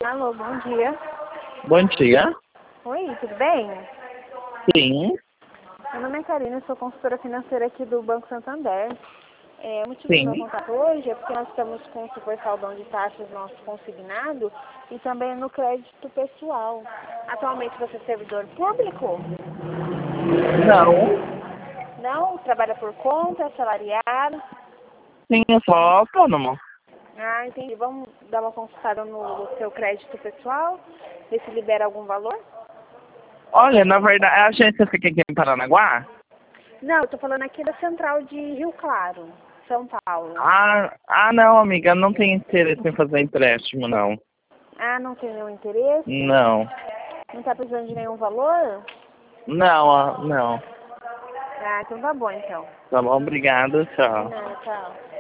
Alô, bom dia. Bom dia. Oi, tudo bem? Sim, Meu nome é Karina, sou consultora financeira aqui do Banco Santander. O motivo do meu sim. contato hoje é porque nós estamos com o super saldão de taxas nosso consignado e também no crédito pessoal. Atualmente você é servidor público? Não. Não? Trabalha por conta, assalariado? Sim, eu sou autônomo. Ah, entendi. Vamos dar uma consultada no seu crédito pessoal, ver se libera algum valor? Olha, na verdade, a agência fica aqui em Paranaguá? Não, eu tô falando aqui da central de Rio Claro, São Paulo. Não, amiga, não tenho interesse em fazer empréstimo, não. Ah, não tem nenhum interesse? Não. Não está precisando de nenhum valor? Não, não. Ah, então tá bom então. Tá bom, obrigado, De tchau. nada, tchau.